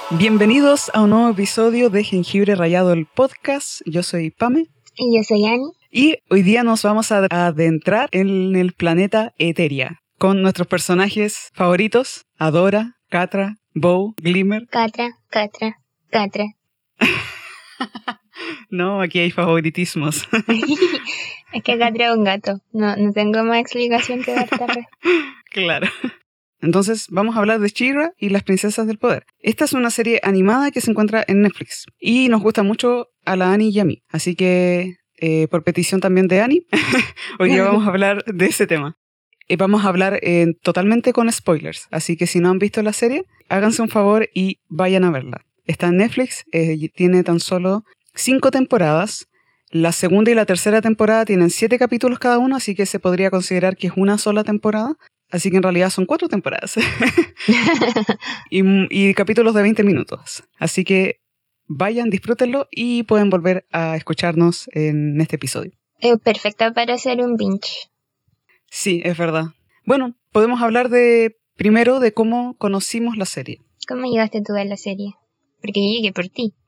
Bienvenidos a un nuevo episodio de Jengibre Rallado, el podcast. Yo soy Pame. Y yo soy Ani. Y hoy día nos vamos a adentrar en el planeta Eteria, con nuestros personajes favoritos, Adora, Catra, Bow, Glimmer. Catra. No, aquí hay favoritismos. Es que Catra es un gato. No tengo más explicación que dar tal vez. Claro. Entonces vamos a hablar de She-Ra y las princesas del poder. Esta es una serie animada que se encuentra en Netflix y nos gusta mucho a la Ani y a mí. Así que, por petición también de Ani, hoy día vamos a hablar de ese tema. Vamos a hablar totalmente con spoilers, así que si no han visto la serie, háganse un favor y vayan a verla. Está en Netflix, tiene tan solo 5 temporadas. La segunda y la tercera temporada tienen 7 capítulos cada uno, así que se podría considerar que es una sola temporada. Así que en realidad son 4 temporadas. y capítulos de 20 minutos. Así que vayan, disfrútenlo y pueden volver a escucharnos en este episodio. Perfecta para hacer un binge. Sí, es verdad. Bueno, podemos hablar primero de cómo conocimos la serie. ¿Cómo llegaste tú a la serie? Porque yo llegué por ti.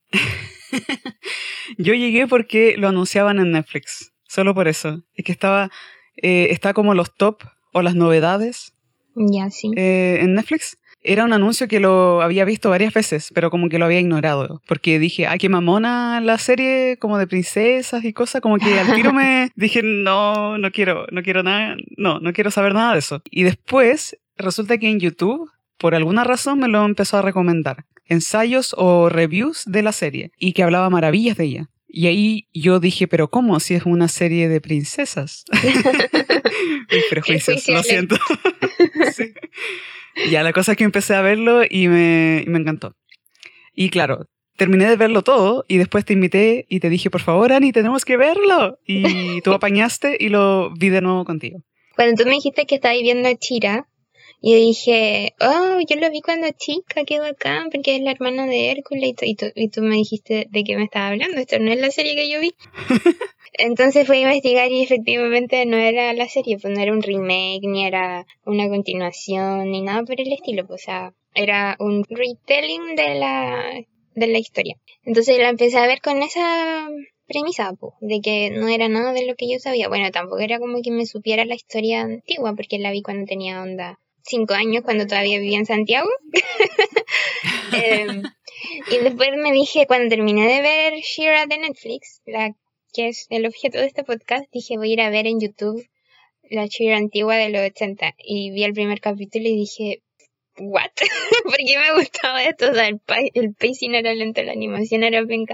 Yo llegué porque lo anunciaban en Netflix. Solo por eso. Es que está como los top o las novedades. Ya, sí. En Netflix. Era un anuncio que lo había visto varias veces, pero como que lo había ignorado. Porque dije, ay, qué mamona la serie, como de princesas y cosas. Como que al tiro me dije, no quiero nada, no quiero saber nada de eso. Y después, resulta que en YouTube, por alguna razón, me lo empezó a recomendar. Ensayos o reviews de la serie. Y que hablaba maravillas de ella. Y ahí yo dije, pero ¿cómo? Si es una serie de princesas. Mis prejuicios, lo siento. Sí. Ya, la cosa es que empecé a verlo y me encantó. Y claro, terminé de verlo todo y después te invité y te dije, por favor, Ani, tenemos que verlo. Y tú apañaste y lo vi de nuevo contigo. Cuando tú me dijiste que estabas viendo She-Ra, yo dije, oh, yo lo vi cuando chica, qué bacán, porque es la hermana de Hércules y tú me dijiste de qué me estabas hablando, esto no es la serie que yo vi. Entonces fui a investigar y efectivamente no era la serie, pues no era un remake, ni era una continuación, ni nada por el estilo, pues, o sea, era un retelling de la historia. Entonces la empecé a ver con esa premisa, pues, de que no era nada de lo que yo sabía. Bueno, tampoco era como que me supiera la historia antigua, porque la vi cuando tenía 5 años, cuando todavía vivía en Santiago. Y después me dije, cuando terminé de ver She-Ra de Netflix, que es el objeto de este podcast, dije, voy a ir a ver en YouTube la She-Ra antigua de los 80. Y vi el primer capítulo y dije, ¿what? ¿Por qué me gustaba esto? O sea, el pacing era lento, la animación era penca.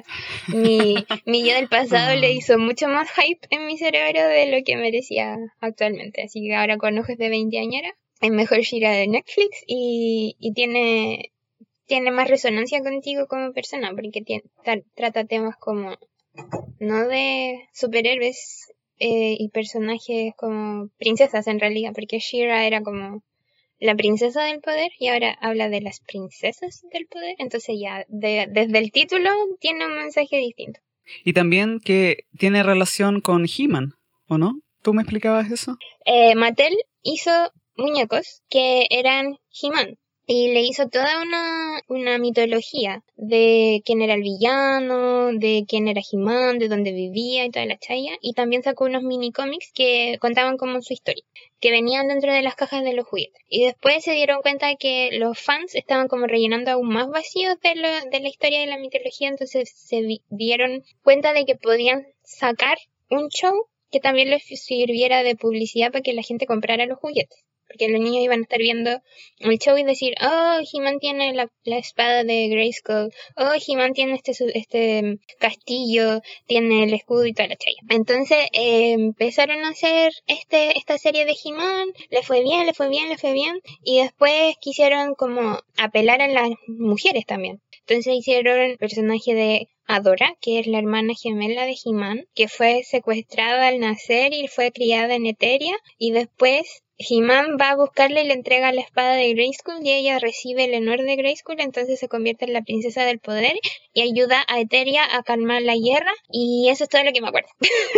Mi yo del pasado le hizo mucho más hype en mi cerebro de lo que merecía actualmente. Así que ahora con ojos de 20añera, es mejor She-Ra de Netflix y tiene más resonancia contigo como persona, porque trata temas como, no de superhéroes y personajes como princesas en realidad, porque She-Ra era como la princesa del poder y ahora habla de las princesas del poder, entonces ya desde el título tiene un mensaje distinto. Y también que tiene relación con He-Man, ¿o no? ¿Tú me explicabas eso? Mattel hizo muñecos que eran He-Man. Y le hizo toda una mitología de quién era el villano, de quién era He-Man, de dónde vivía y toda la chaya. Y también sacó unos mini cómics que contaban como su historia, que venían dentro de las cajas de los juguetes. Y después se dieron cuenta de que los fans estaban como rellenando aún más vacíos de la historia de la mitología, entonces se dieron cuenta de que podían sacar un show que también les sirviera de publicidad para que la gente comprara los juguetes. Porque los niños iban a estar viendo el show y decir, oh, He-Man tiene la espada de Grayskull, oh, He-Man tiene este castillo, tiene el escudo y toda la chaya. Entonces empezaron a hacer esta serie de He-Man, le fue bien, y después quisieron como apelar a las mujeres también. Entonces hicieron el personaje de Adora, que es la hermana gemela de He-Man, que fue secuestrada al nacer y fue criada en Eteria, y después He-Man va a buscarle y le entrega la espada de Grayskull y ella recibe el honor de Grayskull, entonces se convierte en la princesa del poder y ayuda a Eteria a calmar la guerra, y eso es todo lo que me acuerdo.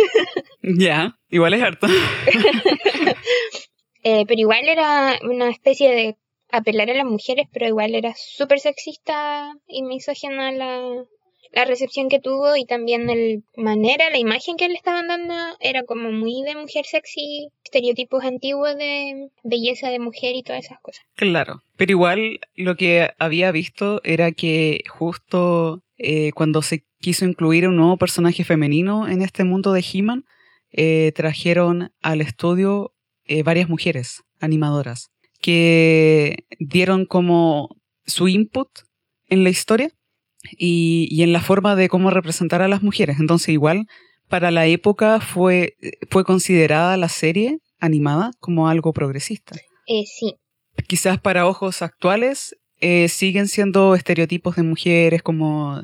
Ya, igual es harto. Pero igual era una especie de apelar a las mujeres, pero igual era súper sexista y misógina la recepción que tuvo, y también la imagen que le estaban dando era como muy de mujer sexy, estereotipos antiguos de belleza de mujer y todas esas cosas. Claro, pero igual lo que había visto era que justo cuando se quiso incluir un nuevo personaje femenino en este mundo de He-Man, trajeron al estudio varias mujeres animadoras que dieron como su input en la historia y en la forma de cómo representar a las mujeres. Entonces igual para la época fue considerada la serie animada como algo progresista. Sí. Quizás para ojos actuales siguen siendo estereotipos de mujeres como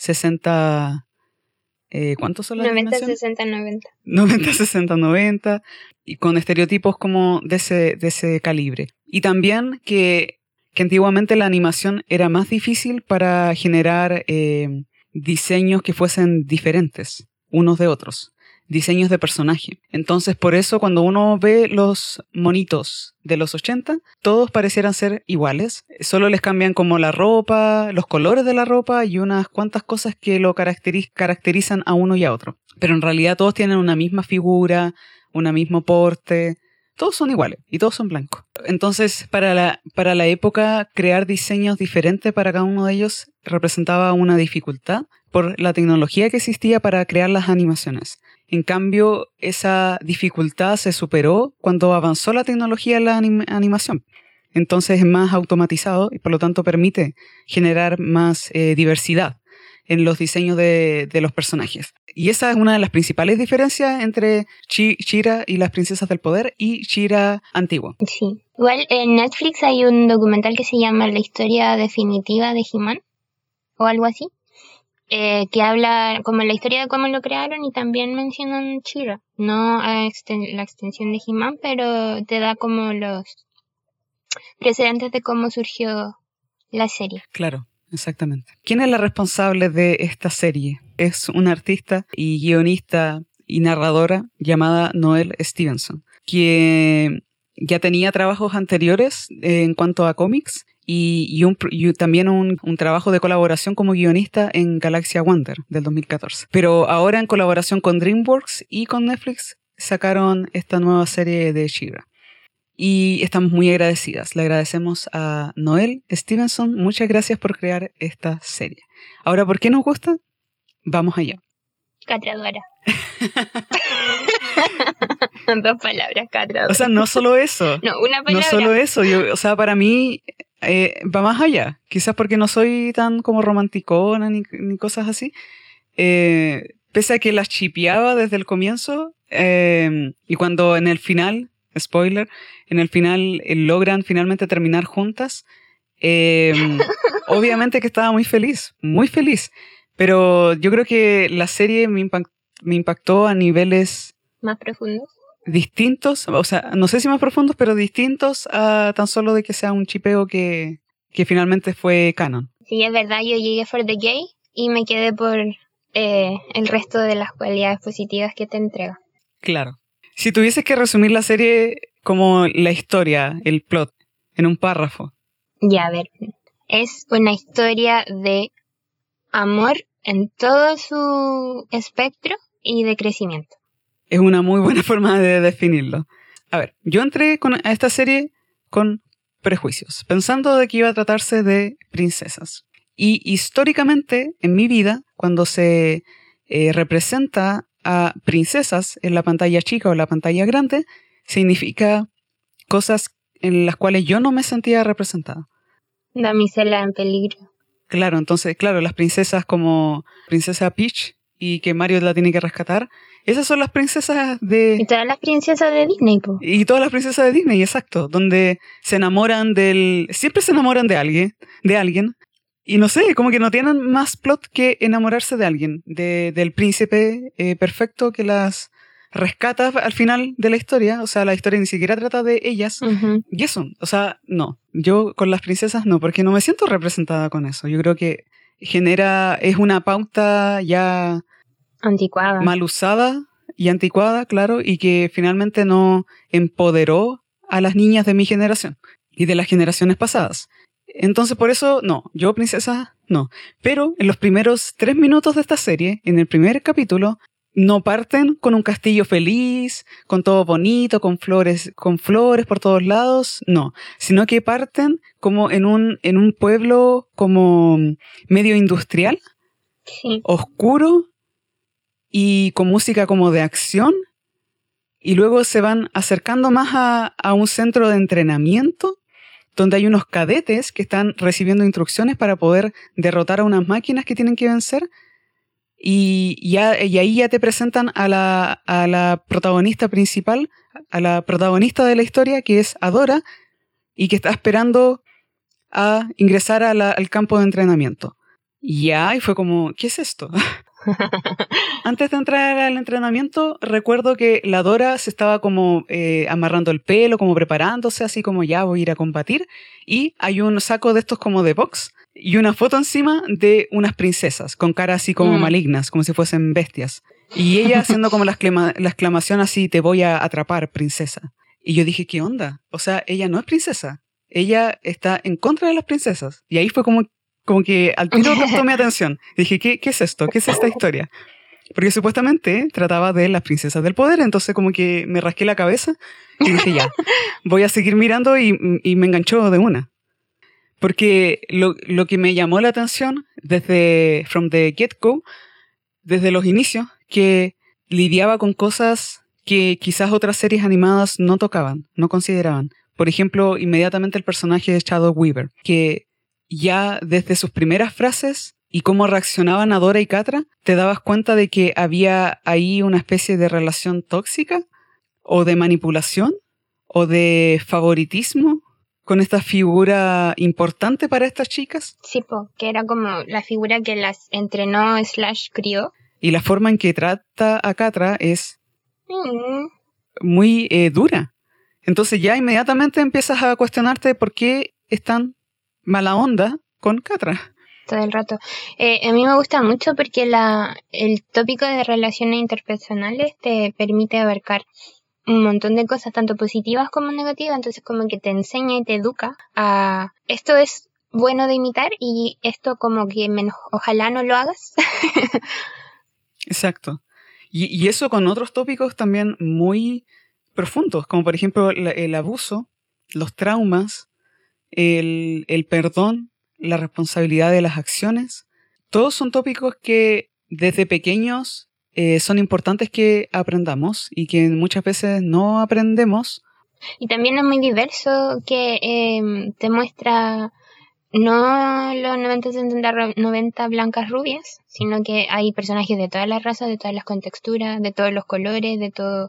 60... ¿cuántos son las 90, dimensiones? 60, 90. 90, 60, 90, y con estereotipos como de ese calibre. Y también que antiguamente la animación era más difícil para generar diseños que fuesen diferentes unos de otros, diseños de personaje. Entonces, por eso cuando uno ve los monitos de los 80, todos parecieran ser iguales, solo les cambian como la ropa, los colores de la ropa y unas cuantas cosas que lo caracterizan a uno y a otro. Pero en realidad todos tienen una misma figura, un mismo porte, todos son iguales y todos son blancos. Entonces, para la época, crear diseños diferentes para cada uno de ellos representaba una dificultad por la tecnología que existía para crear las animaciones. En cambio, esa dificultad se superó cuando avanzó la tecnología en la animación. Entonces es más automatizado y por lo tanto permite generar más diversidad en los diseños de los personajes. Y esa es una de las principales diferencias entre She-Ra y las Princesas del Poder y She-Ra antiguo. Sí. Igual en Netflix hay un documental que se llama La historia definitiva de He-Man, o algo así, que habla como la historia de cómo lo crearon, y también mencionan She-Ra. No la extensión de He-Man, pero te da como los precedentes de cómo surgió la serie. Claro. Exactamente. ¿Quién es la responsable de esta serie? Es una artista y guionista y narradora llamada Noelle Stevenson, que ya tenía trabajos anteriores en cuanto a cómics y también un trabajo de colaboración como guionista en Galaxia Wonder del 2014. Pero ahora en colaboración con DreamWorks y con Netflix sacaron esta nueva serie de She-Ra. Y estamos muy agradecidas. Le agradecemos a Noelle Stevenson. Muchas gracias por crear esta serie. Ahora, ¿por qué nos gusta? Vamos allá. Catradora. 2 palabras, catradora. O sea, no solo eso. No, una palabra. No solo eso. Para mí va más allá. Quizás porque no soy tan como romanticona ni cosas así. Pese a que las chipeaba desde el comienzo, y cuando en el final... spoiler, en el final logran finalmente terminar juntas. Obviamente que estaba muy feliz, pero yo creo que la serie me impactó a niveles más profundos, distintos, o sea, no sé si más profundos, pero distintos a tan solo de que sea un chipeo que finalmente fue canon. Sí, es verdad, yo llegué for the gay y me quedé por el resto de las cualidades positivas que te entrega. Claro. Si tuvieses que resumir la serie como la historia, el plot, en un párrafo. Ya, a ver. Es una historia de amor en todo su espectro y de crecimiento. Es una muy buena forma de definirlo. A ver, yo entré a esta serie con prejuicios, pensando de que iba a tratarse de princesas. Y históricamente, en mi vida, cuando se representa a princesas en la pantalla chica o en la pantalla grande, significa cosas en las cuales yo no me sentía representada. Damisela en peligro. Claro, entonces, las princesas como Princesa Peach y que Mario la tiene que rescatar, esas son las princesas de... Y todas las princesas de Disney, po. Y todas las princesas de Disney, exacto, donde se enamoran siempre se enamoran de alguien. Y no sé, como que no tienen más plot que enamorarse de alguien, del príncipe perfecto que las rescata al final de la historia. O sea, la historia ni siquiera trata de ellas. Uh-huh. Y eso, o sea, no. Yo con las princesas no, porque no me siento representada con eso. Yo creo que es una pauta ya... anticuada. Mal usada y anticuada, claro, y que finalmente no empoderó a las niñas de mi generación. y de las generaciones pasadas. Entonces por eso, no, yo princesa, no. Pero en los primeros 3 minutos de esta serie, en el primer capítulo, no parten con un castillo feliz, con todo bonito, con flores por todos lados, no. Sino que parten como en un pueblo como medio industrial, Sí. oscuro y con música como de acción. Y luego se van acercando más a un centro de entrenamiento donde hay unos cadetes que están recibiendo instrucciones para poder derrotar a unas máquinas que tienen que vencer. Y ahí ya te presentan a la protagonista principal, a la protagonista de la historia, que es Adora, y que está esperando a ingresar al campo de entrenamiento. Y fue como, ¿qué es esto? Antes de entrar al entrenamiento, recuerdo que la Dora se estaba como amarrando el pelo, como preparándose, así como ya voy a ir a combatir. Y hay un saco de estos como de box y una foto encima de unas princesas con caras así como malignas, como si fuesen bestias. Y ella haciendo como la exclamación así, te voy a atrapar, princesa. Y yo dije, ¿qué onda? O sea, ella no es princesa. Ella está en contra de las princesas. Y ahí fue como que al tiro captó mi atención. Dije, ¿qué es esto? ¿Qué es esta historia? Porque supuestamente trataba de las princesas del poder, entonces como que me rasqué la cabeza y dije, ya, voy a seguir mirando y me enganchó de una. Porque lo que me llamó la atención desde from the get-go, desde los inicios, que lidiaba con cosas que quizás otras series animadas no tocaban, no consideraban. Por ejemplo, inmediatamente el personaje de Shadow Weaver, que ya desde sus primeras frases y cómo reaccionaban Adora y Catra, te dabas cuenta de que había ahí una especie de relación tóxica, o de manipulación, o de favoritismo con esta figura importante para estas chicas. Sí, que era como la figura que las entrenó / crió. Y la forma en que trata a Catra es muy dura. Entonces ya inmediatamente empiezas a cuestionarte por qué es tan mala onda con Catra. Todo el rato. A mí me gusta mucho porque el tópico de relaciones interpersonales te permite abarcar un montón de cosas, tanto positivas como negativas, entonces como que te enseña y te educa a esto es bueno de imitar y esto como que menos, ojalá no lo hagas. Exacto. Y eso con otros tópicos también muy profundos, como por ejemplo el abuso, los traumas, el perdón, la responsabilidad de las acciones. Todos son tópicos que desde pequeños son importantes que aprendamos y que muchas veces no aprendemos. Y también es muy diverso, que te muestra no los 90 blancas rubias, sino que hay personajes de todas las razas, de todas las contexturas, de todos los colores, de todo.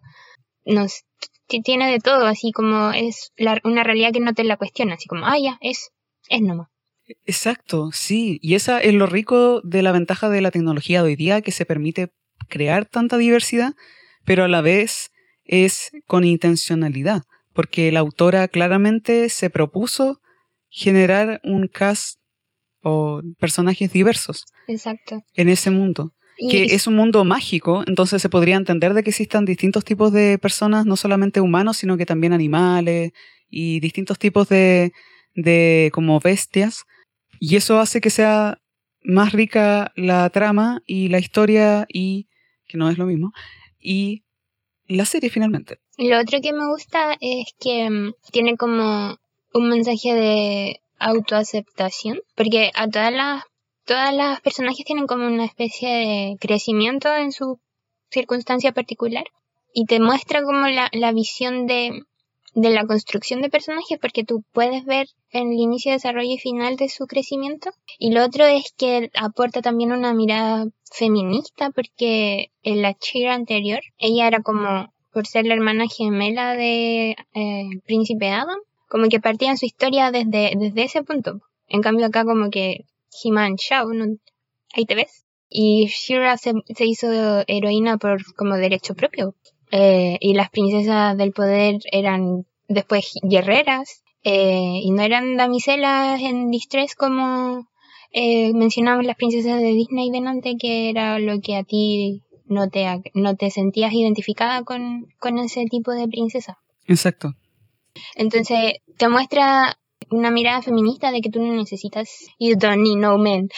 Tiene de todo, así como es una realidad que no te la cuestiona, así como, ya, es nomás. Exacto, sí. Y esa es lo rico de la ventaja de la tecnología de hoy día, que se permite crear tanta diversidad, pero a la vez es con intencionalidad, porque la autora claramente se propuso generar un cast o personajes diversos. Exacto. En ese mundo. Que es un mundo mágico, entonces se podría entender de que existan distintos tipos de personas, no solamente humanos, sino que también animales y distintos tipos de como bestias. Y eso hace que sea más rica la trama y la historia, y que no es lo mismo, y la serie finalmente. Lo otro que me gusta es que tiene como un mensaje de autoaceptación, porque a todas las personajes tienen como una especie de crecimiento en su circunstancia particular y te muestra como la visión de la construcción de personajes, porque tú puedes ver el inicio, desarrollo y final de su crecimiento. Y lo otro es que aporta también una mirada feminista, porque en la She-Ra anterior, ella era como, por ser la hermana gemela de Príncipe Adam, como que partían su historia desde ese punto. En cambio acá como que He-Man, Shao, ahí te ves. Y She-Ra se hizo heroína por como derecho propio. Y las princesas del poder eran después guerreras, y no eran damiselas en distress como mencionamos las princesas de Disney delante, que era lo que a ti no te sentías identificada con ese tipo de princesa. Exacto. Entonces te muestra una mirada feminista de que tú no necesitas, you don't need no man.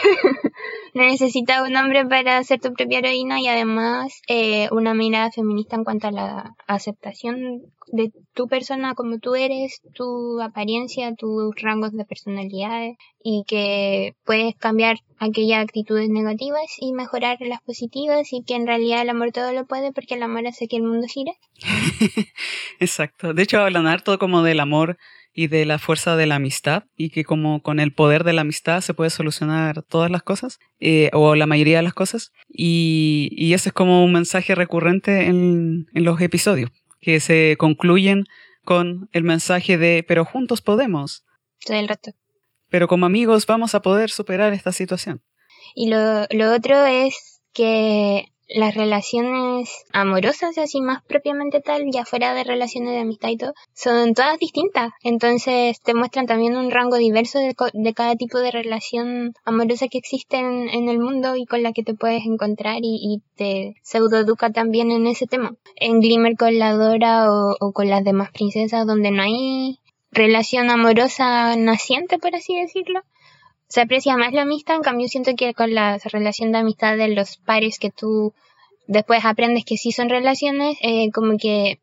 No necesitas un hombre para ser tu propia heroína, y además una mirada feminista en cuanto a la aceptación de tu persona como tú eres, tu apariencia, tus rangos de personalidades, y que puedes cambiar aquellas actitudes negativas y mejorar las positivas, y que en realidad el amor todo lo puede porque el amor hace que el mundo gire. Exacto. De hecho, hablan harto como del amor y de la fuerza de la amistad, y que como con el poder de la amistad se puede solucionar todas las cosas, o la mayoría de las cosas, y ese es como un mensaje recurrente en los episodios, que se concluyen con el mensaje de pero juntos podemos, Todo el rato. pero como amigos vamos a poder superar esta situación. Y lo otro es que las relaciones amorosas, así más propiamente tal, ya fuera de relaciones de amistad y todo, son todas distintas. Entonces te muestran también un rango diverso de cada tipo de relación amorosa que existe en el mundo y con la que te puedes encontrar, y te pseudoeduca también en ese tema. En Glimmer con la Dora o con las demás princesas, donde no hay relación amorosa naciente, por así decirlo, se aprecia más la amistad. En cambio, siento que con la relación de amistad de los pares que tú después aprendes que sí son relaciones, como que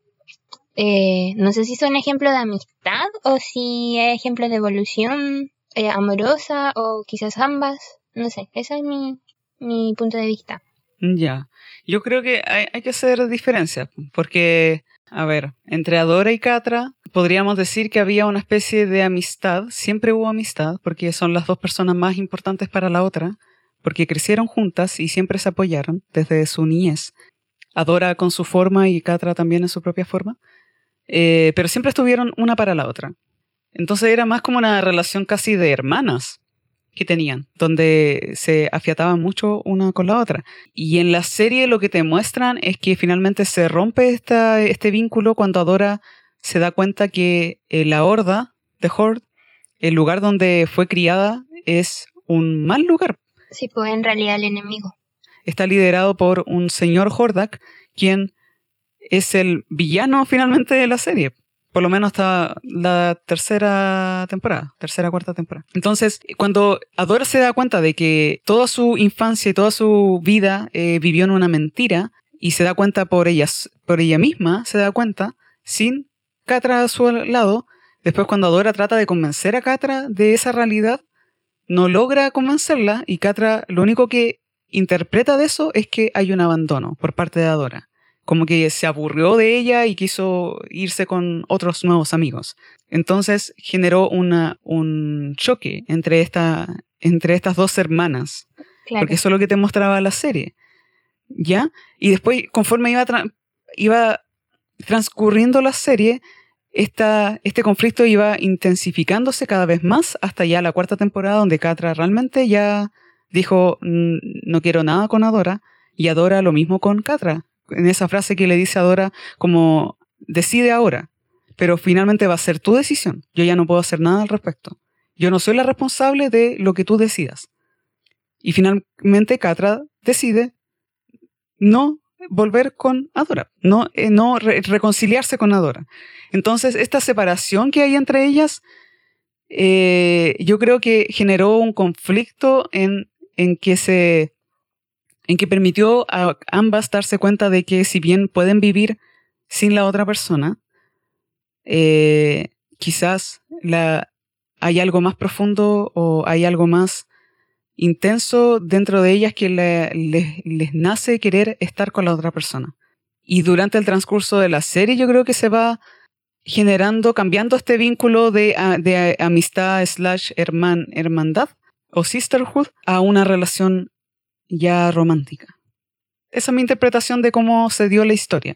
no sé si son ejemplos de amistad o si es ejemplo de evolución amorosa, o quizás ambas. No sé, ese es mi punto de vista. Ya, yo creo que hay que hacer diferencias, porque, a ver, entre Adora y Catra podríamos decir que había una especie de amistad, siempre hubo amistad, porque son las dos personas más importantes para la otra, porque crecieron juntas y siempre se apoyaron desde su niñez. Adora con su forma y Catra también en su propia forma, pero siempre estuvieron una para la otra. Entonces era más como una relación casi de hermanas que tenían, donde se afiataban mucho una con la otra. Y en la serie lo que te muestran es que finalmente se rompe este vínculo cuando Adora se da cuenta que la Horda, The Horde, el lugar donde fue criada, es un mal lugar. Sí, pues en realidad el enemigo. Está liderado por un señor Hordak, quien es el villano finalmente de la serie. Por lo menos hasta la tercera, cuarta temporada. Entonces, cuando Adora se da cuenta de que toda su infancia y toda su vida vivió en una mentira, y se da cuenta por ella misma, se da cuenta, sin Catra a su lado, después cuando Adora trata de convencer a Catra de esa realidad, no logra convencerla, y Catra lo único que interpreta de eso es que hay un abandono por parte de Adora. Como que se aburrió de ella y quiso irse con otros nuevos amigos. Entonces generó un choque entre estas dos hermanas. Claro. Porque eso es lo que te mostraba la serie. ¿Ya? Y después, conforme iba transcurriendo la serie, este conflicto iba intensificándose cada vez más hasta ya la cuarta temporada, donde Catra realmente ya dijo no quiero nada con Adora, y Adora lo mismo con Catra. En esa frase que le dice a Adora como decide ahora, pero finalmente va a ser tu decisión. Yo ya no puedo hacer nada al respecto. Yo no soy la responsable de lo que tú decidas. Y finalmente Catra decide no volver con Adora, no reconciliarse con Adora. Entonces esta separación que hay entre ellas, yo creo que generó un conflicto en que permitió a ambas darse cuenta de que si bien pueden vivir sin la otra persona, quizás hay algo más profundo o hay algo más intenso dentro de ellas que les nace querer estar con la otra persona. Y durante el transcurso de la serie yo creo que se va cambiando este vínculo de amistad / hermandad o sisterhood a una relación ya romántica. Esa es mi interpretación de cómo se dio la historia.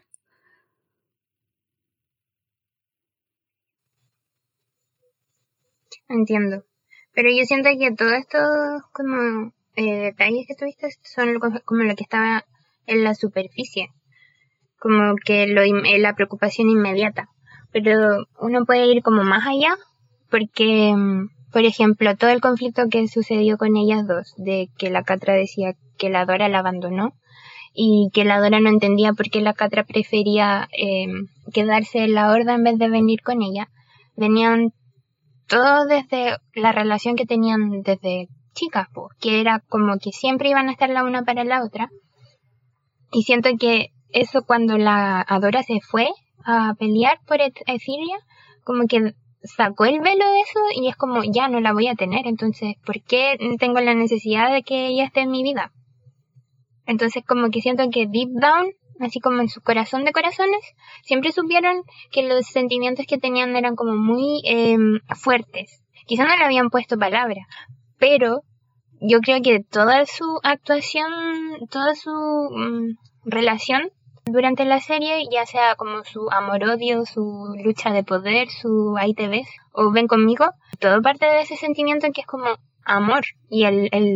Entiendo. Pero yo siento que todos estos como detalles que tuviste son como lo que estaba en la superficie. Como que la preocupación inmediata. Pero uno puede ir como más allá, porque por ejemplo, todo el conflicto que sucedió con ellas dos, de que la Catra decía que la Dora la abandonó, y que la Dora no entendía por qué la Catra prefería quedarse en la Horda en vez de venir con ella. Venían todo desde la relación que tenían desde chicas, pues, que era como que siempre iban a estar la una para la otra. Y siento que eso, cuando la Adora se fue a pelear por Etheria, como que sacó el velo de eso y es como, ya no la voy a tener, entonces, ¿por qué tengo la necesidad de que ella esté en mi vida? Entonces como que siento que deep down, así como en su corazón de corazones, siempre supieron que los sentimientos que tenían eran como muy fuertes. Quizá no le habían puesto palabra, pero yo creo que toda su actuación, toda su relación durante la serie, ya sea como su amor-odio, su lucha de poder, su ahí te ves, o ven conmigo, todo parte de ese sentimiento que es como amor. Y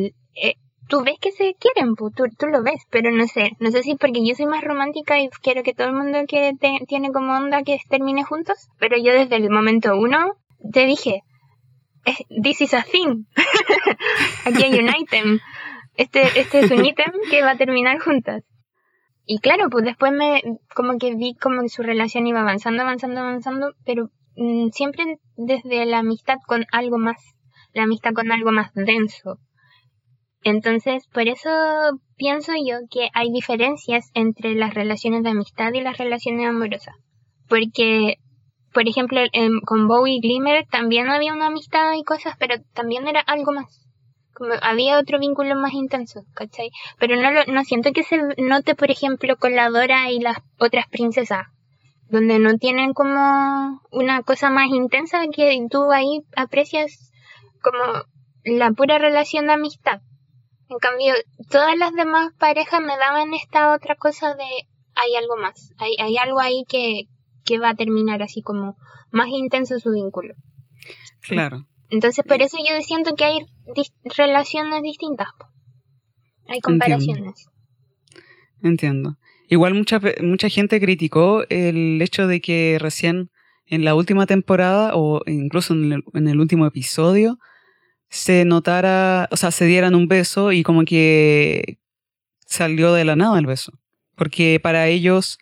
tú ves que se quieren, tú lo ves, pero no sé si porque yo soy más romántica y quiero que todo el mundo que tiene como onda que termine juntos, pero yo desde el momento 1 te dije, this is a thing. Aquí hay un ítem. Este es un ítem que va a terminar juntas. Y claro, pues después como que vi como que su relación iba avanzando, pero siempre desde la amistad con algo más, la amistad con algo más denso. Entonces, por eso pienso yo que hay diferencias entre las relaciones de amistad y las relaciones amorosas. Porque, por ejemplo, con Bow y Glimmer también había una amistad y cosas, pero también era algo más. Como había otro vínculo más intenso, ¿cachai? Pero no siento que se note, por ejemplo, con la Dora y las otras princesas, donde no tienen como una cosa más intensa que tú ahí aprecias como la pura relación de amistad. En cambio, todas las demás parejas me daban esta otra cosa de hay algo más, hay algo ahí que va a terminar así como más intenso su vínculo. Claro. Entonces, por eso yo siento que hay relaciones distintas. Hay comparaciones. Entiendo. Igual mucha gente criticó el hecho de que recién en la última temporada o incluso en el último episodio se notara, o sea, se dieran un beso y como que salió de la nada el beso. Porque para ellos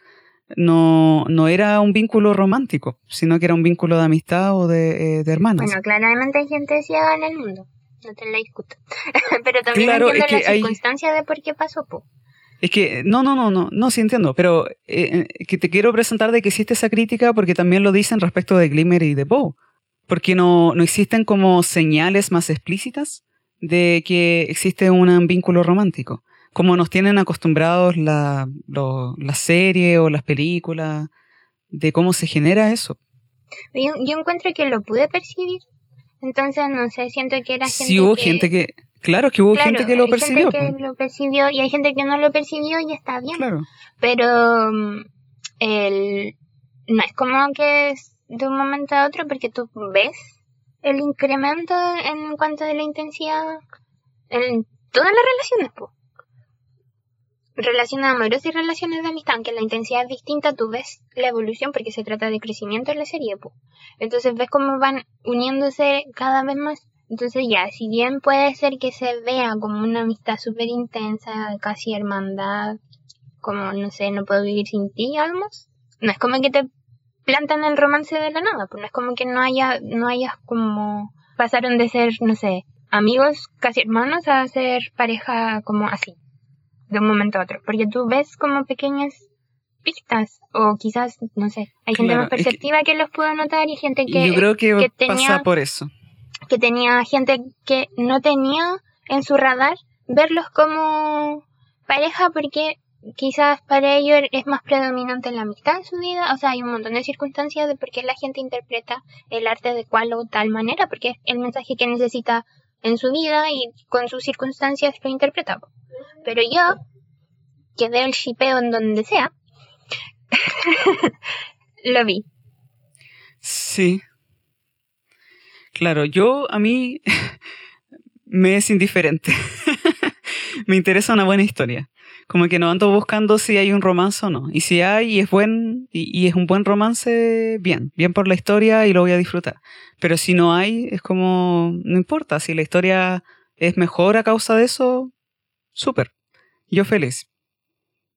no era un vínculo romántico, sino que era un vínculo de amistad o de hermanas. Bueno, claramente hay gente ciega en el mundo, no te la discuto. Pero también claro, entiendo las circunstancias de por qué pasó, po. Es que, no, sí entiendo, pero que te quiero presentar de que existe esa crítica porque también lo dicen respecto de Glimmer y de Bow. Porque no existen como señales más explícitas de que existe un vínculo romántico. Como nos tienen acostumbrados la serie o las películas, de cómo se genera eso. Yo encuentro que lo pude percibir. Entonces, no sé, siento que era gente sí, hubo gente que... Claro que hubo gente que lo percibió. Hay gente que lo percibió y hay gente que no lo percibió y está bien. Claro. Pero no es como que es de un momento a otro porque tú ves el incremento en cuanto a la intensidad en todas las relaciones, pues. Relaciones amorosas y relaciones de amistad, aunque la intensidad es distinta, tú ves la evolución porque se trata de crecimiento en la serie, pues. Entonces ves cómo van uniéndose cada vez más. Entonces ya, si bien puede ser que se vea como una amistad súper intensa, casi hermandad, como, no sé, no puedo vivir sin ti, almas, no es como que te plantan el romance de la nada, pues no es como que no hayas como, pasaron de ser, no sé, amigos, casi hermanos, a ser pareja como así, de un momento a otro, porque tú ves como pequeñas pistas, o quizás, no sé, hay gente más perceptiva que los pudo notar y gente que... Yo creo que tenía, pasa por eso. Que tenía gente que no tenía en su radar verlos como pareja porque quizás para ellos es más predominante la amistad en su vida. O sea, hay un montón de circunstancias de por qué la gente interpreta el arte de cual o tal manera, porque es el mensaje que necesita en su vida y con sus circunstancias lo interpreta. Pero yo, que veo el shipeo en donde sea, lo vi. Sí. Claro, a mí me es indiferente. Me interesa una buena historia. Como que no ando buscando si hay un romance o no. Y si hay y es y es un buen romance, bien por la historia y lo voy a disfrutar. Pero si no hay, es como, no importa. Si la historia es mejor a causa de eso, súper. Yo feliz.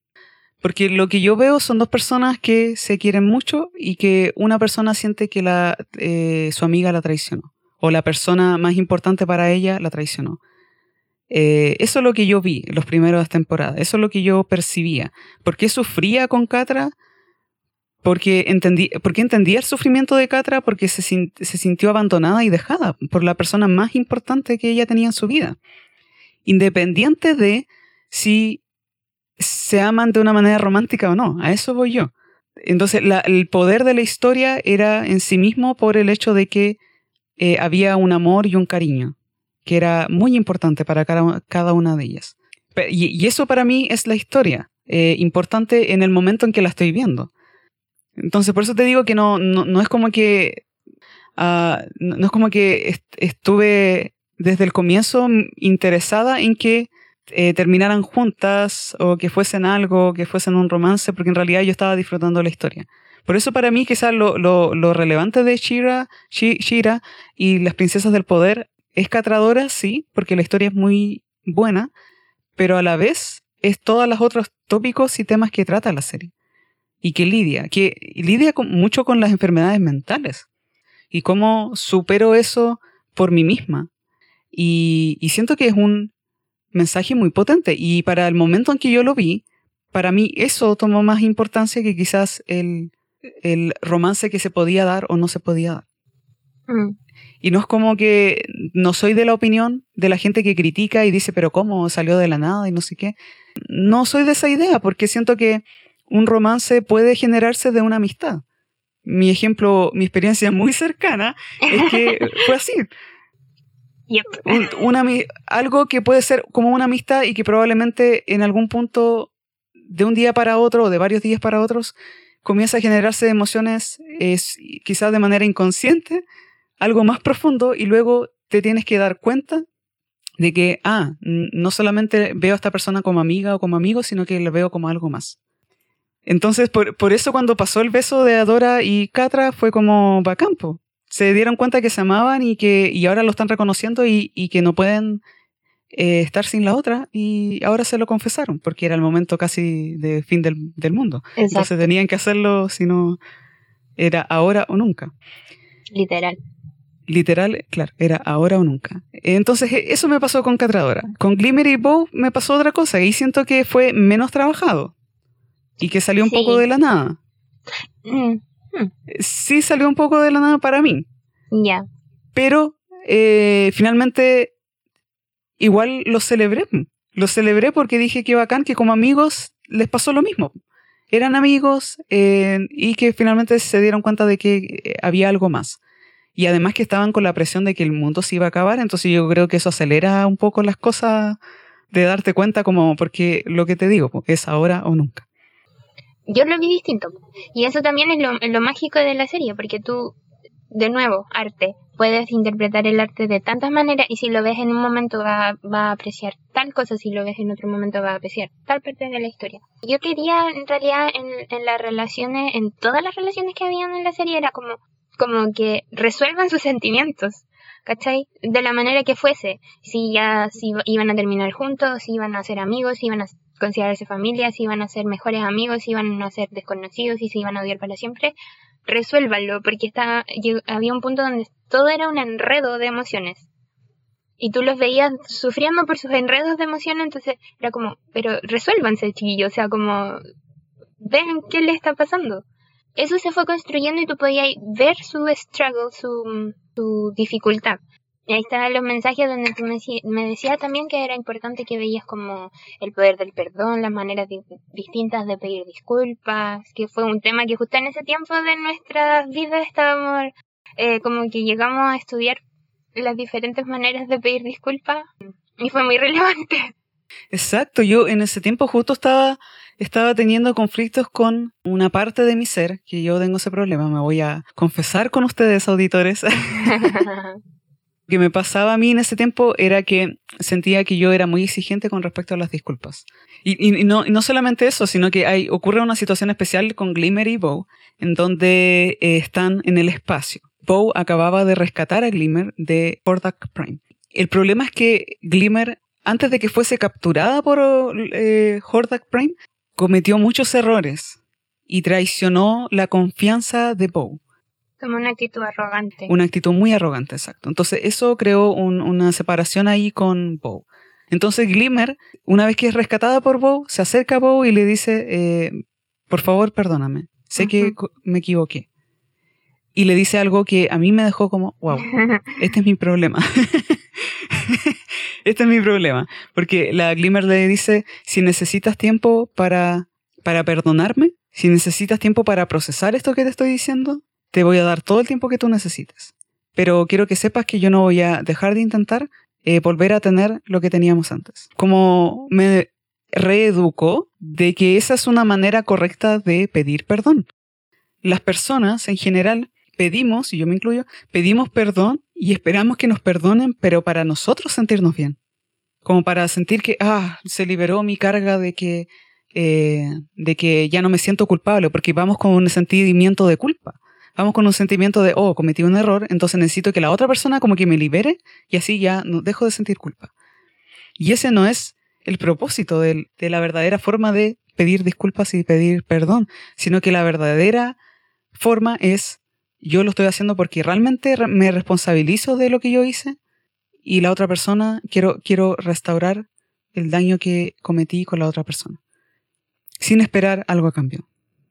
Porque lo que yo veo son dos personas que se quieren mucho y que una persona siente que su amiga la traicionó. O la persona más importante para ella la traicionó. Eso es lo que yo vi en las primeras temporadas. Eso es lo que yo percibía. ¿Por qué sufría con Catra? Porque entendía el sufrimiento de Catra, porque se sintió abandonada y dejada por la persona más importante que ella tenía en su vida. Independiente de si se aman de una manera romántica o no. A eso voy yo. Entonces, el poder de la historia era en sí mismo por el hecho de que había un amor y un cariño, que era muy importante para cada una de ellas. Y eso para mí es la historia, importante en el momento en que la estoy viendo. Entonces, por eso te digo que no es como que no es como que estuve desde el comienzo interesada en que terminaran juntas o que fuesen algo, que fuesen un romance, porque en realidad yo estaba disfrutando la historia. Por eso para mí quizás lo relevante de She-Ra y las princesas del poder es Catradora, sí, porque la historia es muy buena, pero a la vez es todos los otros tópicos y temas que trata la serie. Y que lidia mucho con las enfermedades mentales. Y cómo supero eso por mí misma. Y siento que es un mensaje muy potente. Y para el momento en que yo lo vi, para mí eso tomó más importancia que quizás el romance que se podía dar o no se podía dar. Y no es como que no soy de la opinión de la gente que critica y dice, pero ¿cómo salió de la nada? Y no sé qué. No soy de esa idea, porque siento que un romance puede generarse de una amistad. Mi experiencia muy cercana es que fue así. Yep. Algo que puede ser como una amistad y que probablemente en algún punto de un día para otro o de varios días para otros comienza a generarse emociones quizás de manera inconsciente, algo más profundo, y luego te tienes que dar cuenta de que no solamente veo a esta persona como amiga o como amigo, sino que la veo como algo más. Entonces, por eso cuando pasó el beso de Adora y Catra fue como bacán, po. Se dieron cuenta que se amaban y ahora lo están reconociendo y que no pueden estar sin la otra, y ahora se lo confesaron porque era el momento casi de fin del mundo. Exacto. Entonces tenían que hacerlo, si no era ahora o nunca. Literal, claro, era ahora o nunca. Entonces eso me pasó con Catradora. Con Glimmer y Bow me pasó otra cosa y siento que fue menos trabajado y que salió un poco de la nada. Sí salió un poco de la nada para mí. Ya. Pero finalmente igual lo celebré. Lo celebré porque dije que bacán que como amigos les pasó lo mismo. Eran amigos y que finalmente se dieron cuenta de que había algo más. Y además que estaban con la presión de que el mundo se iba a acabar, entonces yo creo que eso acelera un poco las cosas de darte cuenta como, porque lo que te digo, es ahora o nunca. Yo lo vi distinto. Y eso también es lo mágico de la serie, porque tú, de nuevo, arte. Puedes interpretar el arte de tantas maneras y si lo ves en un momento va a apreciar tal cosa, si lo ves en otro momento va a apreciar tal parte de la historia. Yo quería, en realidad, en las relaciones, en todas las relaciones que habían en la serie, era como que resuelvan sus sentimientos, ¿cachai? De la manera que fuese. Si iban a terminar juntos, si iban a ser amigos, si iban a considerarse familia, si iban a ser mejores amigos, si iban a ser desconocidos y si iban a odiar para siempre, resuélvanlo, porque había un punto donde todo era un enredo de emociones. Y tú los veías sufriendo por sus enredos de emociones, entonces era como, pero resuélvanse, chiquillos, o sea, como, vean qué le está pasando. Eso se fue construyendo y tú podías ver su struggle, su dificultad. Y ahí estaban los mensajes donde tú me decías también que era importante que veías como el poder del perdón, las maneras distintas de pedir disculpas, que fue un tema que justo en ese tiempo de nuestras vidas estábamos, como que llegamos a estudiar las diferentes maneras de pedir disculpas y fue muy relevante. Exacto, yo en ese tiempo justo estaba teniendo conflictos con una parte de mi ser, que yo tengo ese problema, me voy a confesar con ustedes, auditores. Lo que me pasaba a mí en ese tiempo era que sentía que yo era muy exigente con respecto a las disculpas. Y no solamente eso, sino que ocurre una situación especial con Glimmer y Bow, en donde están en el espacio. Bow acababa de rescatar a Glimmer de Hordak Prime. El problema es que Glimmer, antes de que fuese capturada por Hordak Prime, cometió muchos errores y traicionó la confianza de Poe. Como una actitud arrogante. Una actitud muy arrogante, exacto. Entonces eso creó una separación ahí con Poe. Entonces Glimmer, una vez que es rescatada por Poe, se acerca a Poe y le dice, por favor, perdóname. Sé que me equivoqué. Y le dice algo que a mí me dejó como, wow, este es mi problema. Este es mi problema. Porque la Glimmer le dice, si necesitas tiempo para perdonarme, si necesitas tiempo para procesar esto que te estoy diciendo, te voy a dar todo el tiempo que tú necesites. Pero quiero que sepas que yo no voy a dejar de intentar volver a tener lo que teníamos antes. Como me reeducó de que esa es una manera correcta de pedir perdón. Las personas en general pedimos, y yo me incluyo, pedimos perdón y esperamos que nos perdonen, pero para nosotros sentirnos bien. Como para sentir que, se liberó mi carga de que ya no me siento culpable, porque vamos con un sentimiento de culpa. Vamos con un sentimiento de, cometí un error, entonces necesito que la otra persona como que me libere y así ya no dejo de sentir culpa. Y ese no es el propósito de la verdadera forma de pedir disculpas y pedir perdón, sino que la verdadera forma es, yo lo estoy haciendo porque realmente me responsabilizo de lo que yo hice y la otra persona, quiero restaurar el daño que cometí con la otra persona, sin esperar algo a cambio.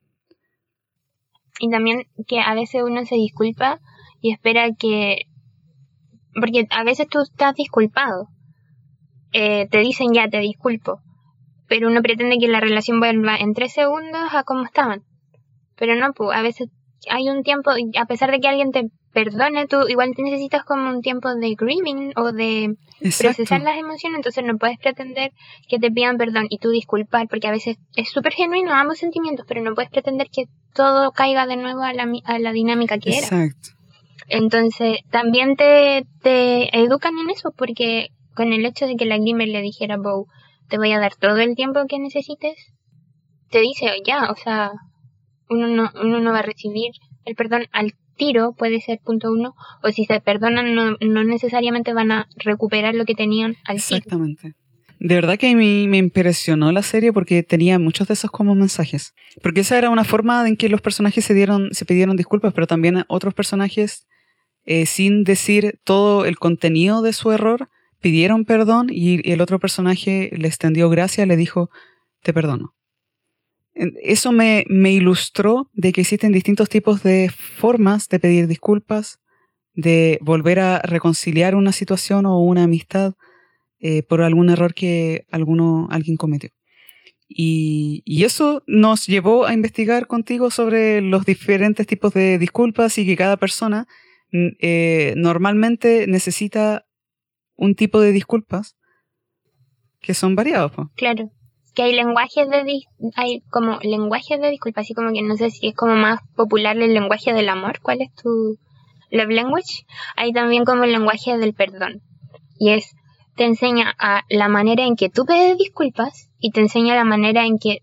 Y también que a veces uno se disculpa y espera que... Porque a veces tú estás disculpado. Te dicen ya, te disculpo. Pero uno pretende que la relación vuelva en 3 segundos a como estaban. Pero no, pues a veces hay un tiempo, a pesar de que alguien te perdone, tú igual te necesitas como un tiempo de grieving o de procesar las emociones, entonces no puedes pretender que te pidan perdón y tú disculpar, porque a veces es súper genuino ambos sentimientos, pero no puedes pretender que todo caiga de nuevo a la dinámica que era. Exacto. Entonces también te educan en eso, porque con el hecho de que la Glimmer le dijera a Poe, te voy a dar todo el tiempo que necesites, te dice, ya, o sea, uno no va a recibir el perdón al tiro, puede ser punto 1, o si se perdonan no necesariamente van a recuperar lo que tenían al tiro. Exactamente. De verdad que a mí me impresionó la serie porque tenía muchos de esos como mensajes. Porque esa era una forma en que los personajes se pidieron disculpas, pero también otros personajes, sin decir todo el contenido de su error, pidieron perdón y el otro personaje le extendió gracia, le dijo, te perdono. Eso me ilustró de que existen distintos tipos de formas de pedir disculpas, de volver a reconciliar una situación o una amistad por algún error que alguien cometió. Y eso nos llevó a investigar contigo sobre los diferentes tipos de disculpas y que cada persona normalmente necesita un tipo de disculpas que son variados, ¿no? Claro. Que hay hay como lenguajes de disculpa, así como que no sé si es como más popular el lenguaje del amor. ¿Cuál es tu love language? Hay también como el lenguaje del perdón. Y te enseña a la manera en que tú pides disculpas y te enseña la manera en que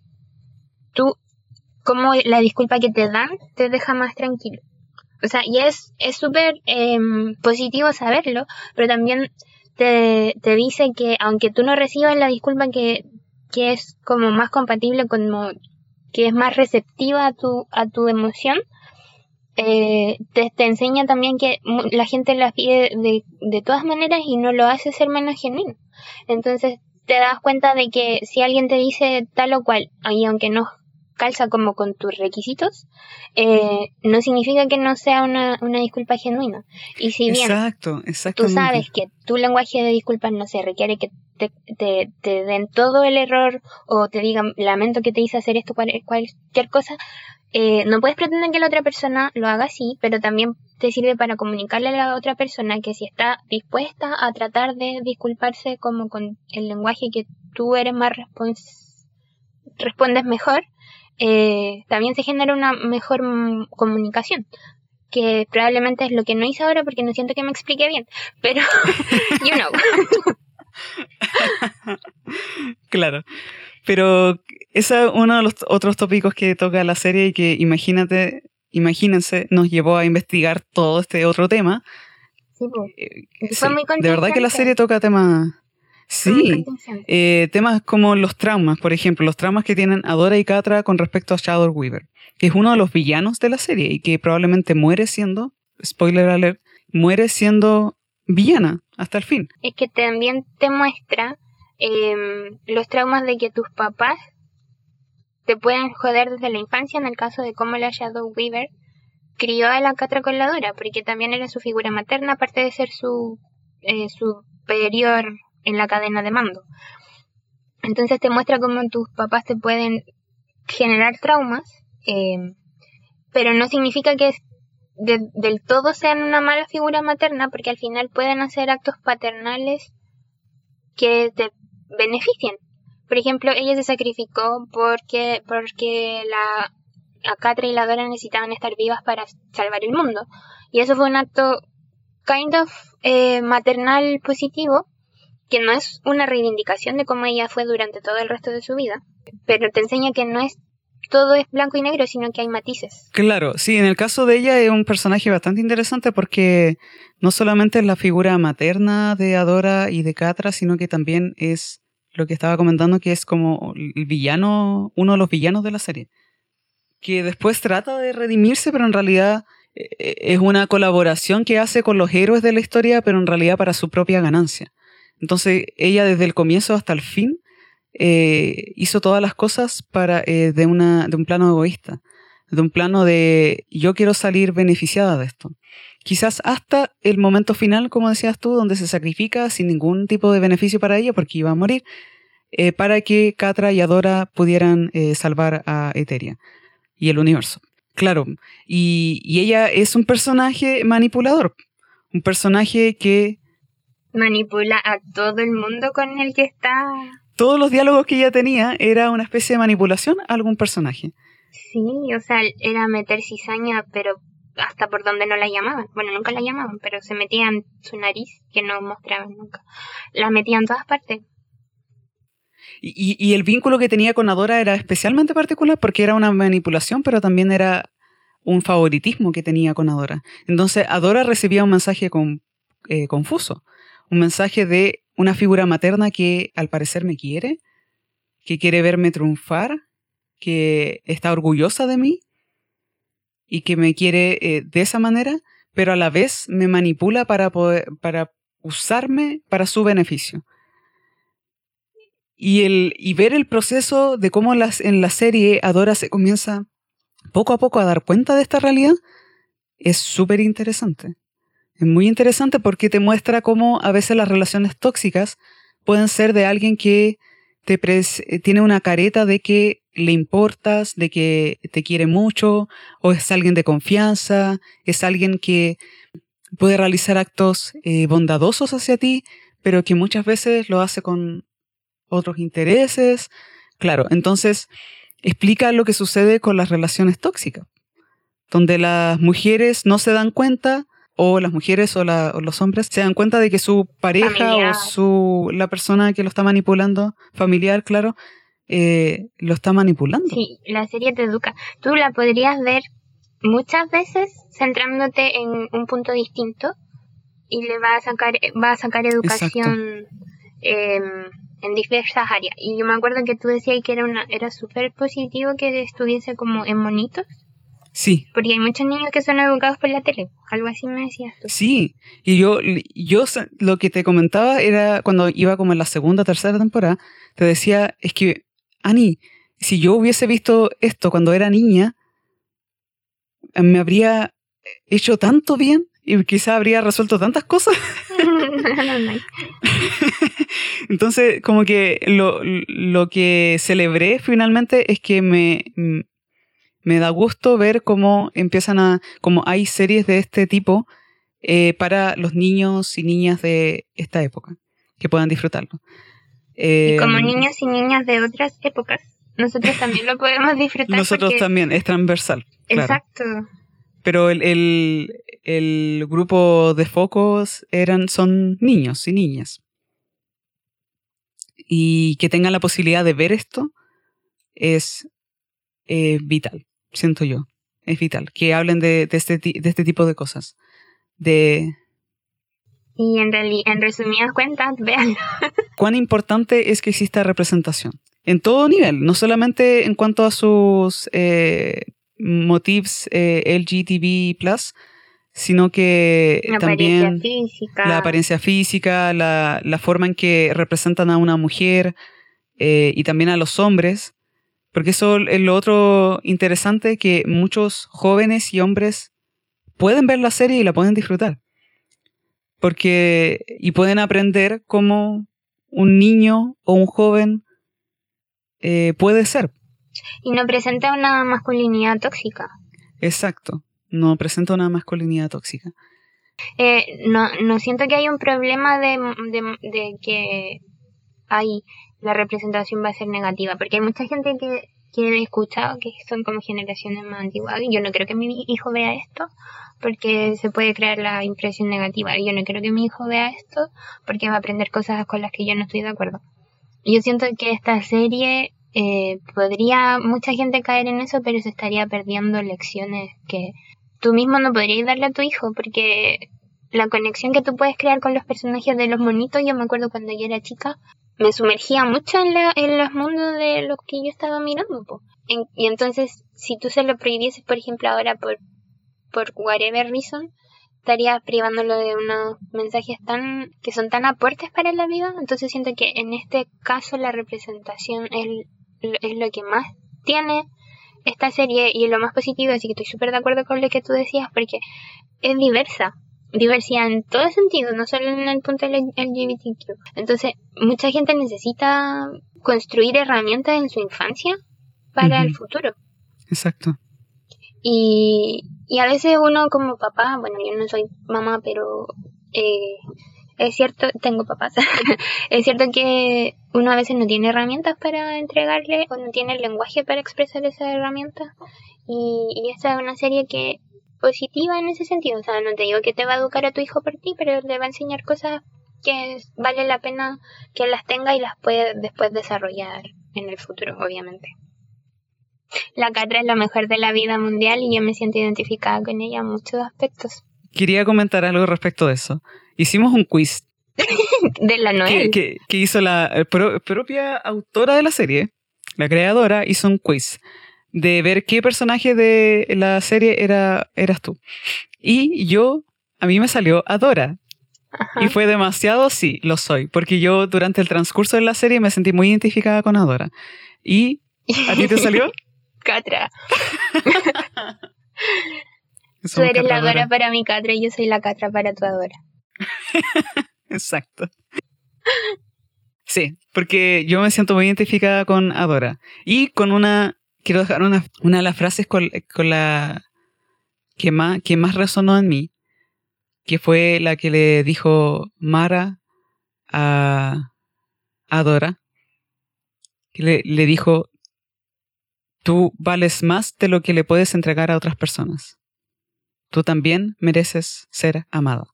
como la disculpa que te dan te deja más tranquilo. O sea, y es súper positivo saberlo, pero también te dice que aunque tú no recibas la disculpa que es como más compatible, como que es más receptiva a tu emoción, te enseña también que la gente la pide de todas maneras y no lo hace ser menos genuino. Entonces te das cuenta de que si alguien te dice tal o cual, y aunque no calza como con tus requisitos, no significa que no sea una disculpa genuina. Y si bien tú sabes que tu lenguaje de disculpas no se requiere que te den todo el error o te digan lamento que te hice hacer esto, cualquier cosa, no puedes pretender que la otra persona lo haga así, pero también te sirve para comunicarle a la otra persona que si está dispuesta a tratar de disculparse como con el lenguaje que tú eres más respondes mejor, también se genera una mejor comunicación, que probablemente es lo que no hice ahora porque no siento que me explique bien, pero you know. Claro, pero ese es uno de los otros tópicos que toca la serie y que imagínense, nos llevó a investigar todo este otro tema. Sí, pues. Fue muy de verdad que la serie toca temas Sí, temas como los traumas, por ejemplo, los traumas que tienen Adora y Catra con respecto a Shadow Weaver, que es uno de los villanos de la serie y que probablemente muere siendo, spoiler alert, muere siendo villana hasta el fin. Es que también te muestra los traumas de que tus papás te pueden joder desde la infancia en el caso de cómo la Shadow Weaver crió a la Catra con la Adora, porque también era su figura materna, aparte de ser su superior en la cadena de mando. Entonces te muestra cómo tus papás te pueden generar traumas, pero no significa que del todo sean una mala figura materna, porque al final pueden hacer actos paternales que te beneficien. Por ejemplo, ella se sacrificó porque a Catra y la Adora necesitaban estar vivas para salvar el mundo. Y eso fue un acto maternal positivo, que no es una reivindicación de cómo ella fue durante todo el resto de su vida, pero te enseña que no es todo es blanco y negro, sino que hay matices. Claro, sí, en el caso de ella es un personaje bastante interesante porque no solamente es la figura materna de Adora y de Catra, sino que también es lo que estaba comentando, que es como el villano, uno de los villanos de la serie, que después trata de redimirse, pero en realidad es una colaboración que hace con los héroes de la historia, pero en realidad para su propia ganancia. Entonces ella desde el comienzo hasta el fin hizo todas las cosas de un plano egoísta, de un plano de yo quiero salir beneficiada de esto. Quizás hasta el momento final, como decías tú, donde se sacrifica sin ningún tipo de beneficio para ella porque iba a morir, para que Catra y Adora pudieran salvar a Eteria y el universo. Claro, y ella es un personaje manipulador, un personaje que manipula a todo el mundo con el que está. Todos los diálogos que ella tenía era una especie de manipulación a algún personaje. Sí, o sea, era meter cizaña, pero hasta por donde no la llamaban. Bueno, nunca la llamaban, pero se metía en su nariz, que no mostraban nunca. La metía en todas partes. Y el vínculo que tenía con Adora era especialmente particular porque era una manipulación, pero también era un favoritismo que tenía con Adora. Entonces Adora recibía un mensaje confuso, un mensaje de una figura materna que al parecer me quiere, que quiere verme triunfar, que está orgullosa de mí y que me quiere de esa manera, pero a la vez me manipula para usarme para su beneficio. Y ver el proceso de cómo en la serie Adora se comienza poco a poco a dar cuenta de esta realidad es súper interesante. Es muy interesante porque te muestra cómo a veces las relaciones tóxicas pueden ser de alguien que tiene una careta de que le importas, de que te quiere mucho, o es alguien de confianza, es alguien que puede realizar actos bondadosos hacia ti, pero que muchas veces lo hace con otros intereses. Claro, entonces explica lo que sucede con las relaciones tóxicas, donde las mujeres no se dan cuenta, o las mujeres o los hombres se dan cuenta de que su pareja familiar, o la persona que lo está manipulando, familiar, claro, lo está manipulando. Sí, la serie te educa. Tú la podrías ver muchas veces centrándote en un punto distinto y le va a sacar educación en diversas áreas. Y yo me acuerdo que tú decías que era súper positivo que estuviese como en monitos. Sí. Porque hay muchos niños que son educados por la tele. Algo así me decías tú. Sí. Y yo lo que te comentaba era cuando iba como en la segunda, tercera temporada, te decía, es que, Ani, si yo hubiese visto esto cuando era niña, me habría hecho tanto bien y quizá habría resuelto tantas cosas. Entonces, como que lo que celebré finalmente es que me da gusto ver cómo como hay series de este tipo para los niños y niñas de esta época, que puedan disfrutarlo. Y como niños y niñas de otras épocas, nosotros también lo podemos disfrutar. Nosotros también, es transversal. Exacto. Claro. Pero el grupo de focos son niños y niñas. Y que tengan la posibilidad de ver esto es vital, siento yo. Es vital. Que hablen de este tipo de cosas. Y en resumidas cuentas, vean. ¿Cuán importante es que exista representación? En todo nivel, no solamente en cuanto a sus motifs LGTB+, sino que también la apariencia física, la forma en que representan a una mujer y también a los hombres, porque eso es lo otro interesante, que muchos jóvenes y hombres pueden ver la serie y la pueden disfrutar, y pueden aprender cómo un niño o un joven puede ser. Y no presenta una masculinidad tóxica. Exacto, no presenta una masculinidad tóxica. No siento que hay un problema de que la representación va a ser negativa, porque hay mucha gente que he escuchado que son como generaciones más antiguas, y yo no creo que mi hijo vea esto porque se puede crear la impresión negativa, y yo no creo que mi hijo vea esto porque va a aprender cosas con las que yo no estoy de acuerdo. Yo siento que esta serie podría mucha gente caer en eso, pero se estaría perdiendo lecciones que tú mismo no podrías darle a tu hijo, porque la conexión que tú puedes crear con los personajes de los monitos, yo me acuerdo cuando yo era chica, me sumergía mucho en los mundos de los que yo estaba mirando, y entonces si tú se lo prohibieses, por ejemplo, ahora por whatever reason, estarías privándolo de unos mensajes que son tan aportes para la vida. Entonces siento que en este caso la representación es lo que más tiene esta serie y es lo más positivo, así que estoy súper de acuerdo con lo que tú decías, porque es diversidad en todo sentido, no solo en el punto del LGBTQ. Entonces mucha gente necesita construir herramientas en su infancia para el futuro. Exacto. Y a veces uno como papá, bueno, yo no soy mamá, pero es cierto, tengo papás, es cierto que uno a veces no tiene herramientas para entregarle o no tiene el lenguaje para expresar esas herramientas, y esta es una serie que positiva en ese sentido. O sea, no te digo que te va a educar a tu hijo por ti, pero le va a enseñar cosas que vale la pena que las tenga y las puede después desarrollar en el futuro, obviamente. La Catra es lo mejor de la vida mundial y yo me siento identificada con ella en muchos aspectos. Quería comentar algo respecto de eso. Hicimos un quiz. De la Noel. Que hizo la propia autora de la serie, la creadora, hizo un quiz de ver qué personaje de la serie eras tú. Y a mí me salió Adora. Ajá. Y fue demasiado, sí, lo soy. Porque yo durante el transcurso de la serie me sentí muy identificada con Adora. ¿Y a ti te salió? Catra. Tú eres la Adora para mi Catra y yo soy la Catra para tu Adora. Exacto. Sí, porque yo me siento muy identificada con Adora. Y quiero dejar una de las frases con la que más resonó en mí, que fue la que le dijo Mara a Adora, que le dijo: tú vales más de lo que le puedes entregar a otras personas. Tú también mereces ser amada.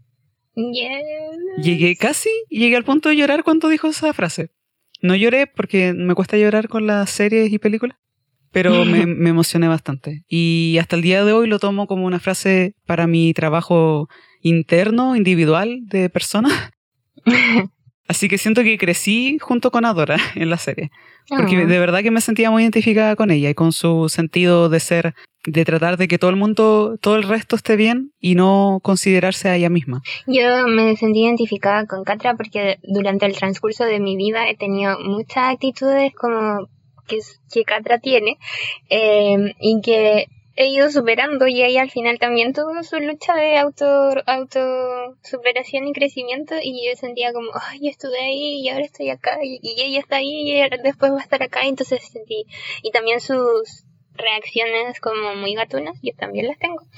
Yes. Llegué al punto de llorar cuando dijo esa frase. No lloré porque me cuesta llorar con las series y películas, pero me emocioné bastante. Y hasta el día de hoy lo tomo como una frase para mi trabajo interno, individual, de persona. Así que siento que crecí junto con Adora en la serie. Porque de verdad que me sentía muy identificada con ella y con su sentido de ser, de tratar de que todo el resto esté bien y no considerarse a ella misma. Yo me sentí identificada con Catra porque durante el transcurso de mi vida he tenido muchas actitudes como que Catra tiene, y que he ido superando, y ella al final también tuvo su lucha de autosuperación y crecimiento, y yo sentía como, ay, yo estuve ahí y ahora estoy acá, y ella está ahí y ella después va a estar acá, y entonces sentí, y también sus reacciones como muy gatunas, yo también las tengo.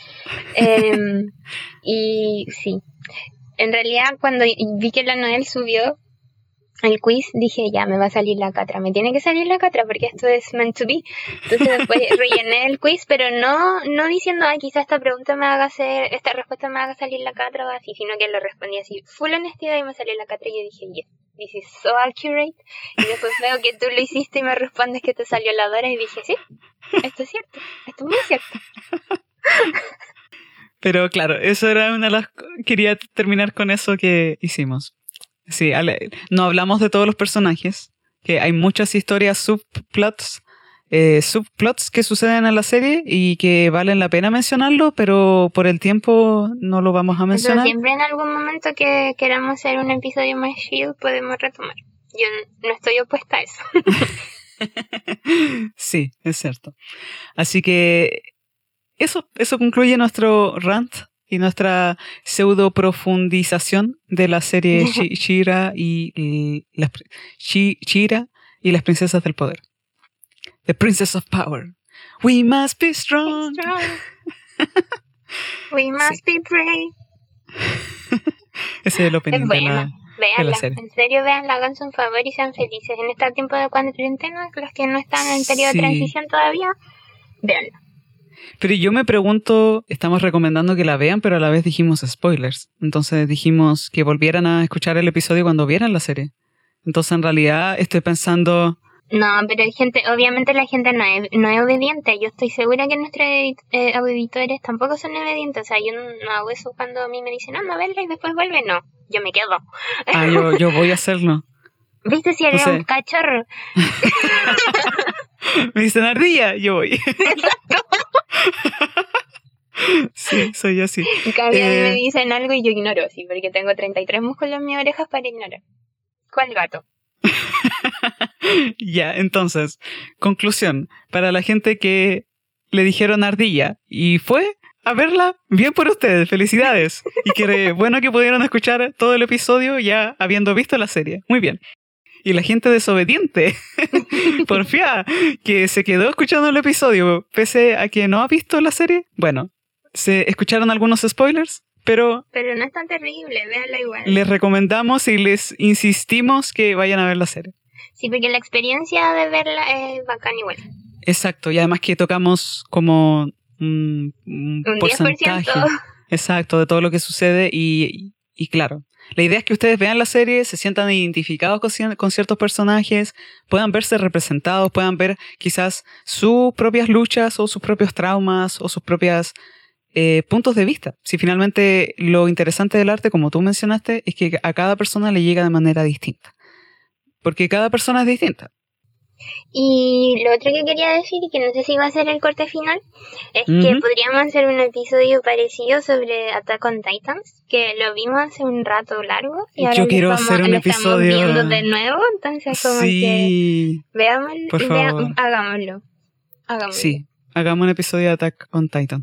Y sí, en realidad cuando vi que la Noel subió el quiz, dije, ya, me va a salir la Catra, me tiene que salir la Catra porque esto es meant to be. Entonces después rellené el quiz, pero no diciendo, quizá esta respuesta me haga salir la Catra o así, sino que lo respondí así, full honestidad, y me salió la Catra, y yo dije, yes, this is so accurate. Y después veo que tú lo hiciste y me respondes que te salió la Dora, y dije, sí, esto es cierto, esto es muy cierto. Pero claro, eso era una de las... Quería terminar con eso que hicimos. Sí, no hablamos de todos los personajes, que hay muchas historias, subplots que suceden en la serie y que valen la pena mencionarlo, pero por el tiempo no lo vamos a mencionar. Pero siempre en algún momento que queramos hacer un episodio más chill podemos retomar. Yo no estoy opuesta a eso. Sí, es cierto. Así que eso concluye nuestro rant y nuestra pseudo profundización de la serie She-Ra y las princesas del poder. The Princess of Power. We must be strong. We must be brave. Ese es el opening de la serie. En serio, véanla, háganse un favor y sean felices. En este tiempo de cuarentena, los que no están en el periodo de transición todavía, véanla. Pero yo me pregunto, estamos recomendando que la vean, pero a la vez dijimos spoilers. Entonces dijimos que volvieran a escuchar el episodio cuando vieran la serie. Entonces en realidad estoy pensando... No, pero obviamente la gente no es obediente. Yo estoy segura que nuestros auditores tampoco son obedientes. O sea, yo no hago eso cuando a mí me dicen, no verla y después vuelve. No, yo me quedo. Yo voy a hacerlo. ¿Viste si eres un cachorro? Me dicen ardilla, yo voy. Sí, soy así. En cambio, a mí me dicen algo y yo ignoro, sí, porque tengo 33 músculos en mis orejas para ignorar. ¿Cuál gato? Ya, entonces, conclusión. Para la gente que le dijeron ardilla y fue a verla, bien por ustedes, felicidades. Y que bueno que pudieron escuchar todo el episodio ya habiendo visto la serie. Muy bien. Y la gente desobediente, porfía, que se quedó escuchando el episodio pese a que no ha visto la serie. Bueno, se escucharon algunos spoilers, pero no es tan terrible, véanla igual. Les recomendamos y les insistimos que vayan a ver la serie. Sí, porque la experiencia de verla es bacán igual. Exacto, y además que tocamos como un porcentaje. 10%. Exacto, de todo lo que sucede y claro. La idea es que ustedes vean la serie, se sientan identificados con ciertos personajes, puedan verse representados, puedan ver quizás sus propias luchas o sus propios traumas o sus propios puntos de vista. Si finalmente lo interesante del arte, como tú mencionaste, es que a cada persona le llega de manera distinta. Porque cada persona es distinta. Y lo otro que quería decir, y que no sé si va a ser el corte final, es que podríamos hacer un episodio parecido sobre Attack on Titans, que lo vimos hace un rato largo y ahora yo quiero hacer un episodio viendo de nuevo, entonces como que veámoslo, por favor. Hagámoslo. Sí, hagamos un episodio de Attack on Titan.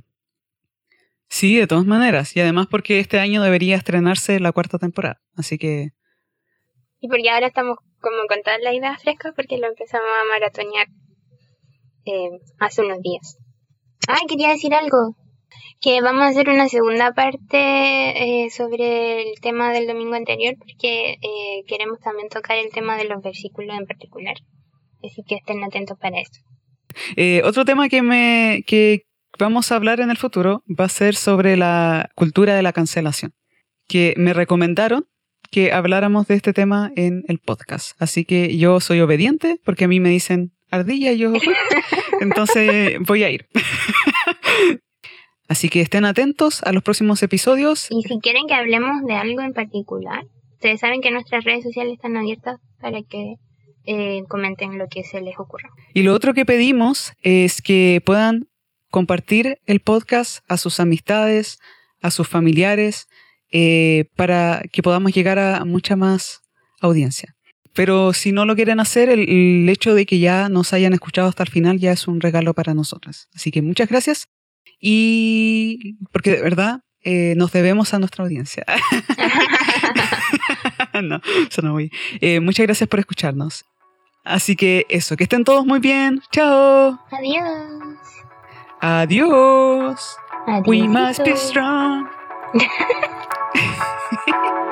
Sí, de todas maneras, y además porque este año debería estrenarse la 4ª temporada, así que... Y porque ahora estamos como con todas las ideas frescas porque lo empezamos a maratonear hace unos días. Quería decir algo. Que vamos a hacer una segunda parte sobre el tema del domingo anterior porque queremos también tocar el tema de los versículos en particular. Así que estén atentos para eso. Otro tema que vamos a hablar en el futuro va a ser sobre la cultura de la cancelación. Que me recomendaron que habláramos de este tema en el podcast. Así que yo soy obediente porque a mí me dicen ardilla y yo entonces voy a ir. Así que estén atentos a los próximos episodios. Y si quieren que hablemos de algo en particular, ustedes saben que nuestras redes sociales están abiertas para que comenten lo que se les ocurra. Y lo otro que pedimos es que puedan compartir el podcast a sus amistades, a sus familiares, para que podamos llegar a mucha más audiencia. Pero si no lo quieren hacer, el hecho de que ya nos hayan escuchado hasta el final ya es un regalo para nosotras. Así que muchas gracias y porque de verdad nos debemos a nuestra audiencia. No, eso no voy. Muchas gracias por escucharnos. Así que eso, que estén todos muy bien. Chao. Adiós. Adiós. Adiós. We must be strong.